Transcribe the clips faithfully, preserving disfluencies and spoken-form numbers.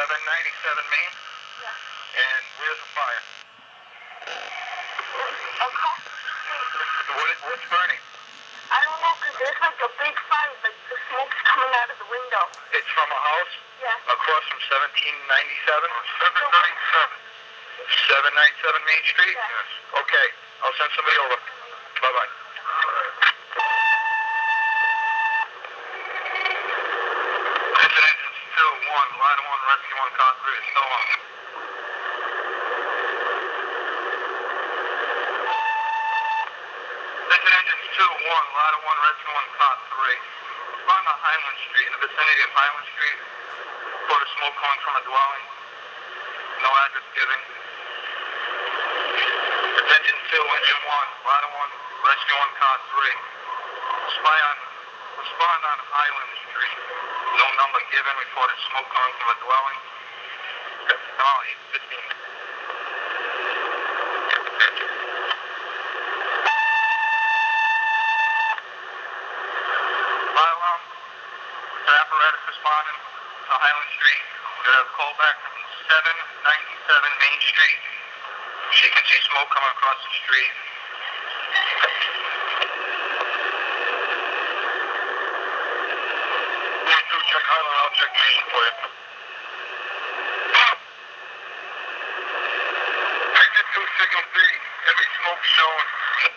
seven ninety-seven Main? Yeah. And where's the fire? Across the street. What, what's burning? I don't know, because there's like a big fire, like the smoke's coming out of the window. It's from a house? Yeah. Across from seventeen ninety-seven? seven ninety-seven. seven ninety-seven Main Street? Yeah. Yes. Okay, I'll send somebody over. Bye-bye. Engine engines two, one, line one, rescue one, car three, still on. Engine engines two, one, line one, rescue one, car three. On the Highland Street, in the vicinity of Highland Street. Report of smoke coming from a dwelling. No address given. Engine two, engine one, line one, rescue one, car three. Spy on, respond on Highland Street. No number given. Reported smoke coming from a dwelling. Oh, eight fifteen. Fire alarm. The apparatus responding to Highland Street. We have a call back from seven ninety-seven Main Street. She can see smoke coming across the street. One, two, check Highland. I'll check Main for you. Exit two, signal B. Heavy smoke showing.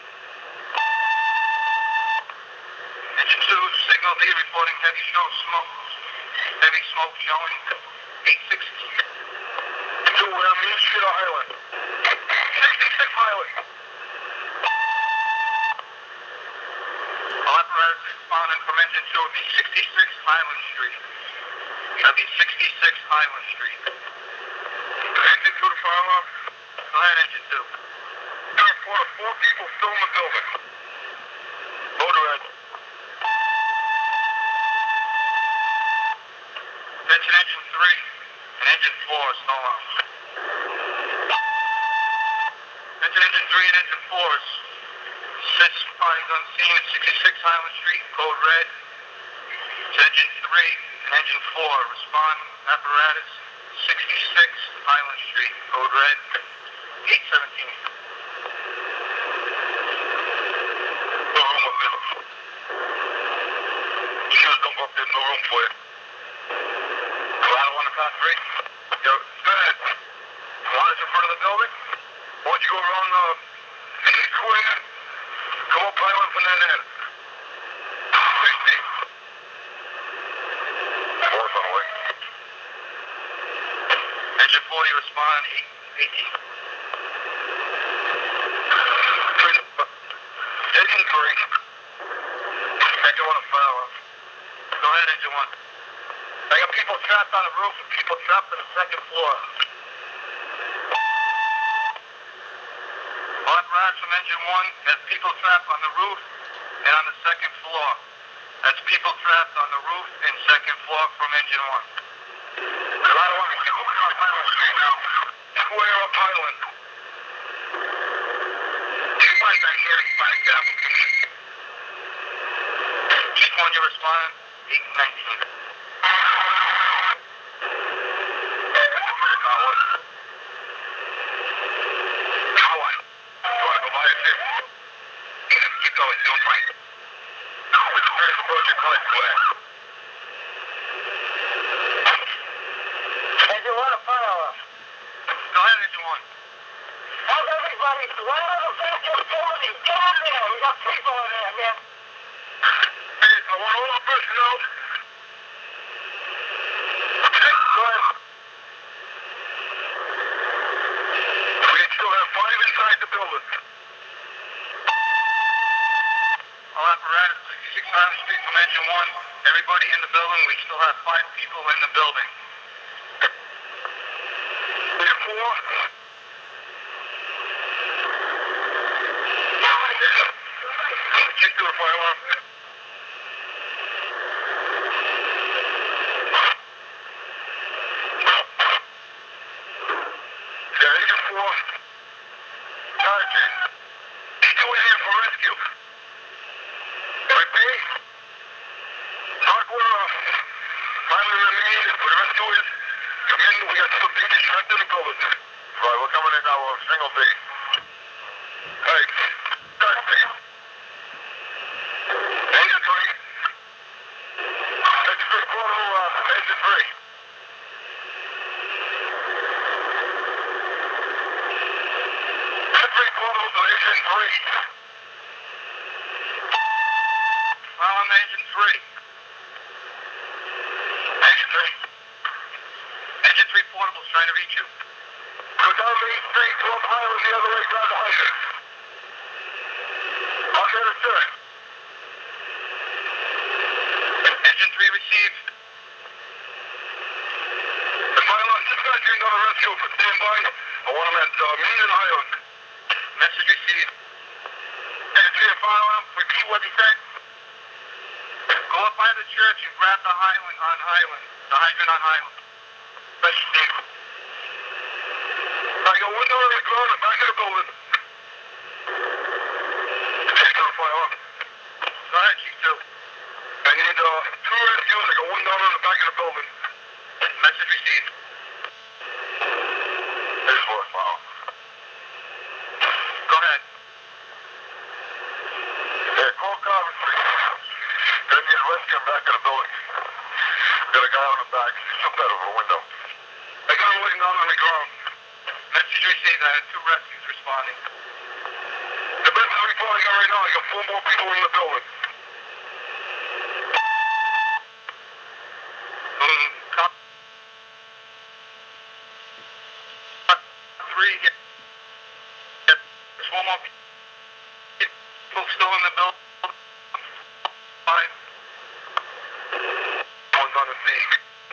Engine two, signal B reporting heavy show smoke. Heavy smoke showing. eight sixteen. Two, we're on Main Street or Highland? sixty-six Highland. All apparatus responding from engine two would be sixty-six Highland Street. That'd be sixty-six Highland Street. Engine two to fire alarm. Go ahead, engine two. There are four, four people still in the building. Motor red. Attention engine three and engine four is still on. Attention engine three and engine four is six parties on scene at sixty-six Highland Street, code red. It's engine three and engine four, respond apparatus sixty-six Highland Street, code red, eight seventeen. No room up there. Shoes don't go up there, no room for you. Line one to car three. Yo, go ahead. Line in front of the building. Why don't you go around the east square? Come up Highland from that end. sixty. Four's on the way. Engine forty respond, eight eighteen. Engine three. Engine one to fire off. Go ahead, engine one. I got people trapped on the roof and people trapped on the second floor. All apparatus from engine one has people trapped on the roof and on the second floor. That's people trapped on the roof and second floor from engine one. I don't want to go up Highland Street now. Square up Highland. You might not hear it by the application. Each one you respond, eight nineteen. Keep going, don't fight. Engine one, a fire off. Go ahead, engine one. Tell everybody, run out of that facility. Get in there. We got people in there, man. Hey, I want all the personnel. Okay, go ahead. We still have five inside the building. All apparatus, sixty-six Highland Street from engine one. Everybody in the building, we still have five people in the building. We have four. Just do a fire alarm. Yeah, engine four. Sergeant. Still in here for rescue. Repeat. Talk where uh, finally remained for the rescuers. Come in building. Right, we're coming in now. We're single B. Hey, third B. Engine three. Engine three, portal, uh, engine three. Engine three, portal to engine three. Well, I'm engine three. Engine three. Engine three portable's trying to reach you. Go down Main Street, twelve Highland, the other way, grab the hydrant. Okay, understood. Engine three received. The Highland dispatch, you're going to rescue for standby. I want them at uh, Main and Highland. Message received. Engine three and fire alarm, repeat what he said. Go up by the church and grab the Highland on Highland. The hydrant on Highland. Message received. I got one door on the ground in the back of the building. Chief two, fire alarm. Go ahead, Chief two. I need uh, two rescues. I got one door on the back of the building. Message received. Here's four, fire alarm. Go ahead. Yeah, call Coventry. Gonna need a rescue in the back of the building. Got a guy on the back. He jumped out of a window. I got him laying down on the ground. Message received. I had two rescues responding. The best report I got right now, I got four more people in the building. Um, cop three. Yeah. There's one more people still in the building. Five. One's on the scene.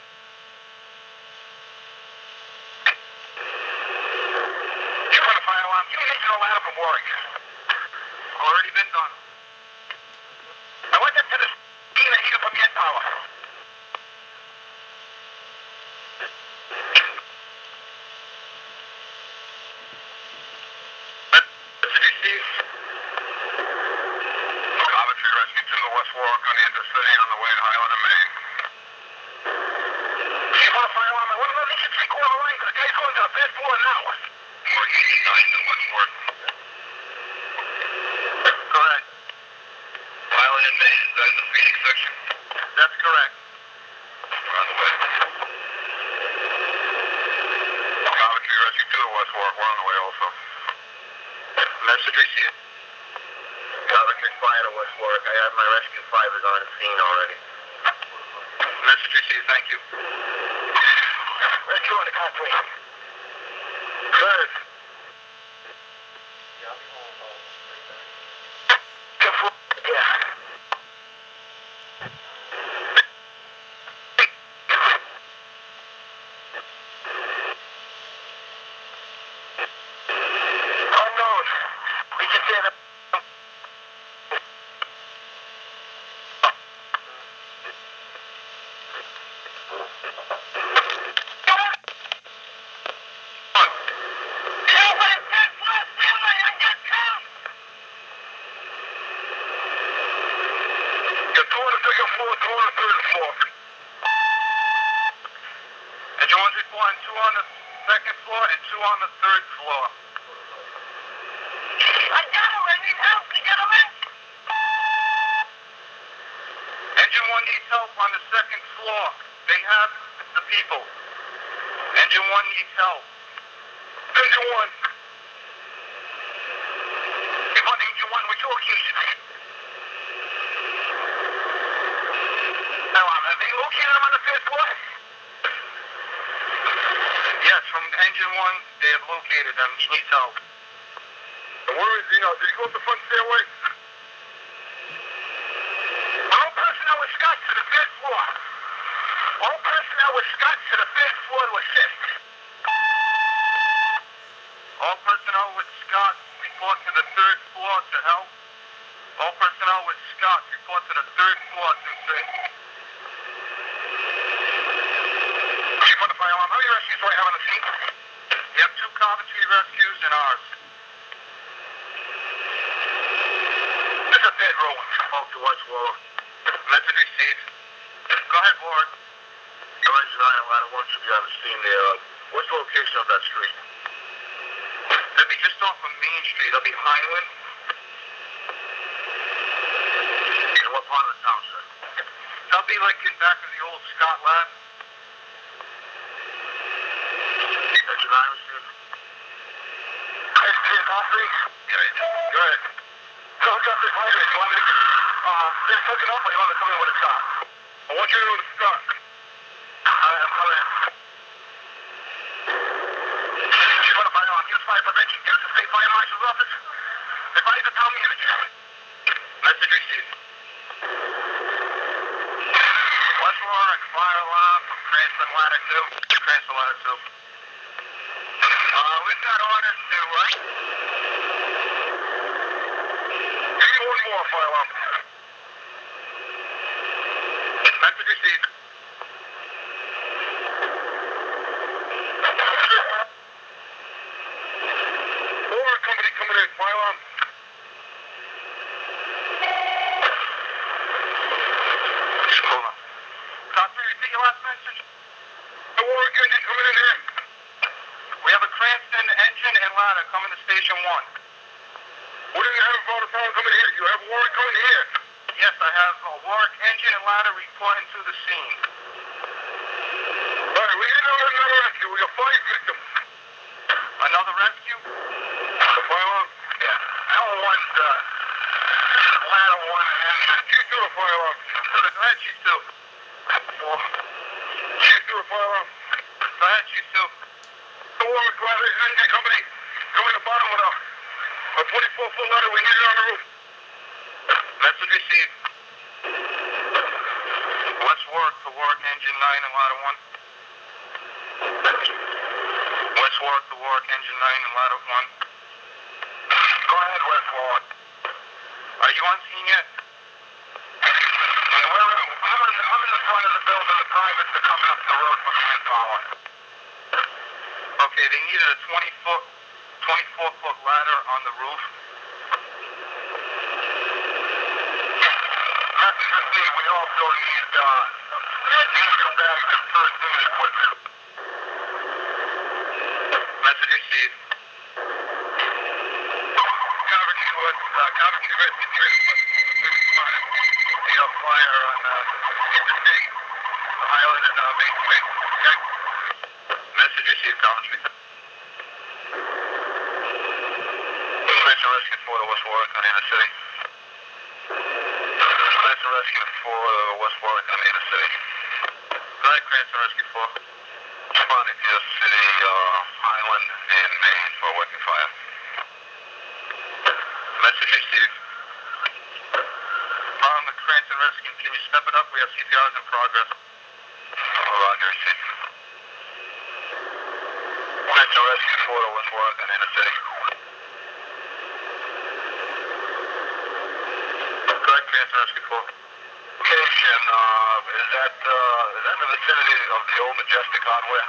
You run a fire alarm. Give me an engine ladder from work. Already been done. I went up to the scene and heated from your tower. Message received. Coventry rescue to the West Warwick on the intercity on the way to Highland and Main. Chief on a fire alarm. I want to know these three quarter lines. The guy's going to the fifth floor now. Warwick eighty-nine to West Warwick. Go ahead. Highland and Main, is that in the Phoenix section? That's correct. We're on the way. Coventry rescue to the West Warwick. We're on the way also. Message received. Coventry fire to West Warwick. I have my rescue fibers on the scene already. Message received. Thank you. Rescue on the concrete. Good. Yeah. Unknown. We can say that. You're two on the second floor, two on the third floor. And you want to report two on the second floor and two on the third floor. I got him. I need help to get him in. Engine one needs help on the second floor. They have the people. Engine one needs help. Engine one. If on engine one, which location? Now, have they located him on the fifth floor? Yes, from engine one, they have located them. He needs help. And where is he now? Did he go up the front stairway? All personnel with Scott to the fifth floor. All personnel with Scott to the fifth floor to assist. All personnel with Scott report to the third floor to help. All personnel with Scott report to the third floor to assist. Chief on the fire alarm. How many rescues do I have on the scene? You have two Coventry rescues and ours. This is a dead rolling. Spoke to West Warwick. Message received. Go ahead, Ward. Your engine iron ladder one should be on the scene there. Uh, West Warwick location of that street? That'd be just off of Main Street. That'll be Highland. In what part of the town, sir? That'll be like in back of the old Scott Lab. Engine nine received. S T S off three. Yeah, you did. Go ahead. So hook up this lighter. You want me to, uh, just hook it up or you want me to come in with a stop? I want you to know the stop. Alright, I'm coming in. She's going to fire on. Use fire prevention. Get to state fire marshal's office. Advise the town manager. Message received. West Warwick, fire alarm from Cranston Ladder two. Cranston Ladder two. Uh, we've got orders to, uh... give me one more fire alarm. Message received. Warwick company coming in, fire alarm. Hold on. Top three, repeat your last message. The Warwick engine coming in here. We have a Cranston engine and ladder coming to station one. What do you have about a phone coming here? You have Warwick coming here? Yes, I have a Warwick engine and ladder reporting to the scene. Alright, we need another rescue. We got five victims. Another rescue? The fire alarm? Yeah. L one's uh, ladder one and engine. Chief two, the fire alarm. Go ahead, Chief two. Four. Chief two, the fire alarm. Go ahead, Chief two. The Warwick ladder engine company coming to bottom with a, a twenty-four foot ladder. We need it on the roof. Message received. Let's work to work engine nine and ladder one. Let's work to work engine nine and ladder one. Go ahead, West Warwick. Are you on scene yet? Yeah, we're, I'm, in, I'm in the front of the building. The privates are coming up the road from Manpower. Okay, they needed a twenty foot, twenty-four foot ladder on the roof. That's fifteen. We also need uh, engine bags and first aid equipment. Message received. Coventry was uh, Coventry Rescue Treatment. We have fire on uh, Interstate, Highland and uh, Main Street. Okay. Message received, Coventry. Cranston Rescue four to West Warwick on Inner City. Cranston Rescue four to West Warwick on Inner City. Go ahead, Cranston Rescue four. Responding to the city, uh, Highland and Main for working fire. Message received. On the Cranston Rescue, can you step it up? We have C P Rs in progress. Roger, received. Cranston Rescue four to West Warwick on Inner City. Go ahead, Cranston Rescue four. Location, uh, is that, uh, is that in the vicinity of the old Majestic Hardware?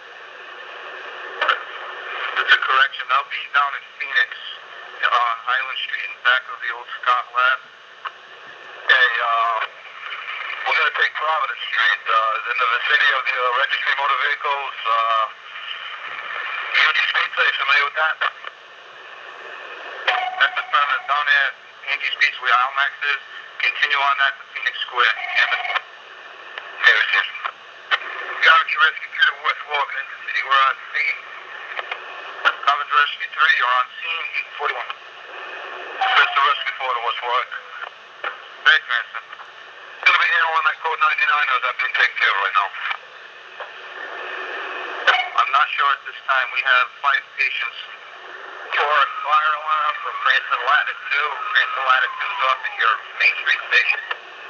It's a correction. That'll be down in Phoenix on Highland Street in back of the old Scott Lab. Okay, uh, we're going to take Providence Street. Uh, is in the vicinity of the uh, Registry Motor Vehicles, uh, Angie Speeds. Are you familiar with that? That's the front of down there, Angie Speeds, where Almax is. Continue on that to Phoenix Square. Hammond. Okay, received. Coventry Rescue two to West Warwick, Inter City. We're on scene. Coventry Rescue three, you're on scene, eight forty-one. Cranston Rescue four to West Warwick. Hey, Cranston. Going to be handling that code ninety-nine, or is that being taken care of right now? I'm not sure at this time. We have five patients. For fire alarm for Cranston Ladder two. Cranston Ladder two is off at your Main Street station.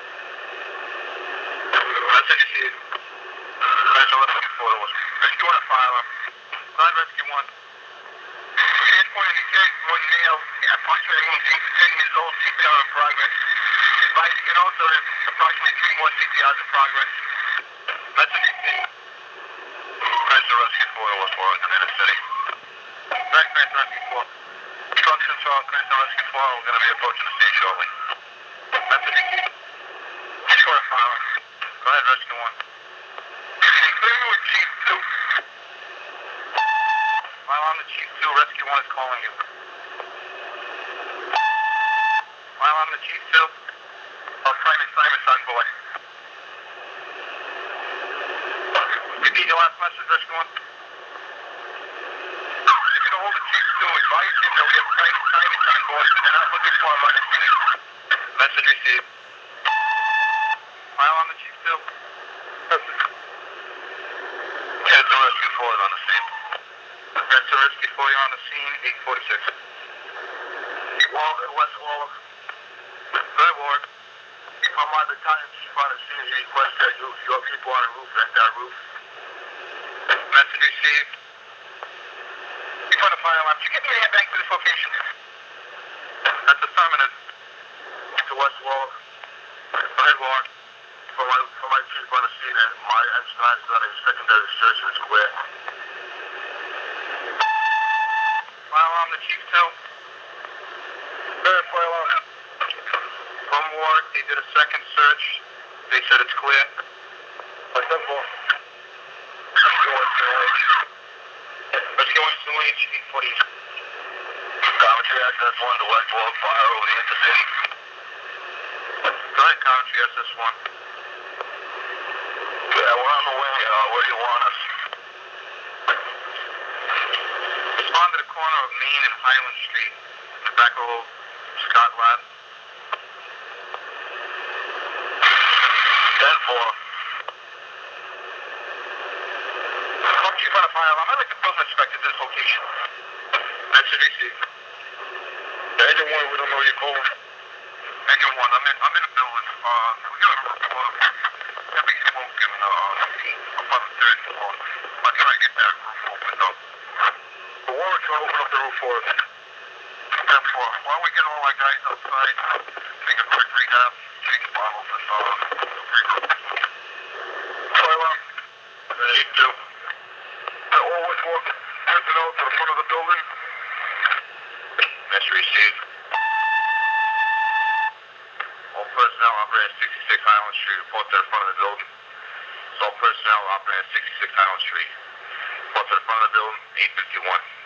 Message received. Cranston Rescue four to West Warwick. Rescue one and fire alarm. Go ahead, Rescue one. eight point eight case, one male, approximately eight to ten years old, C P R in progress. Advice can also have approximately three more C P Rs in progress. Message received. Cranston Rescue four to West Warwick on Inner City. Back Cranston Rescue four. Instructions for Cranston Rescue four, we're going to be approaching the scene shortly. Message received. Rescue one fire. Go ahead, Rescue one. Clear with Chief two. on the Chief two, Rescue one is calling you. File on the Chief two. Oh, Simon, Simon's on board. Repeat your last message, Rescue one. If you don't hold the Chief two, advise you that we have Simon, Simon's on board. They're not looking for him on the scene. Message received. File on the Chief two. Message. Head to Rescue four is on the scene. Head to Rescue four, you're on the scene, eight forty-six. Wall, West Wall. Good work. I'm on the time chief on the scene. Any question? You, you have people on the roof, at that roof. Message received. You put a fire alarm. Did you get me to head back to this location? That's affirmative. To West Wall. Go ahead, Warren. For my, for my chief on the scene, and my M nine is on a secondary search and square. Fire alarm to Chief two. Go ahead, fire alarm. From Warwick, they did a second search. They said it's clear. What's up, for? Let's go into H eight forty. Commentary S S one to West Warwick, fire over the intercity. Go ahead, Commentary S S one. Yeah, we're on the way. Uh, where do you want us? Respond to the corner of Main and Highland Street, in the back of old Scott Lab. ten four. Come Chief on a fire alarm. I'd like the building inspector to this location. Message received. Engine one, we don't know you're calling. Engine one, I'm in, I'm in the building. Uh, we got a report of heavy smoke in uh, up on the third floor. I'll try to get that roof opened up. The Warren's going to open up the roof for us. ten four. Why don't we get all our guys outside, make a quick recap, change bottles and uh, fire alarm. eight two. All West Warwick personnel to the front of the building. Message received. All personnel operating at sixty-six Highland Street report to the front of the building. So all personnel operating at sixty-six Highland Street report to the front of the building, eight fifty-one.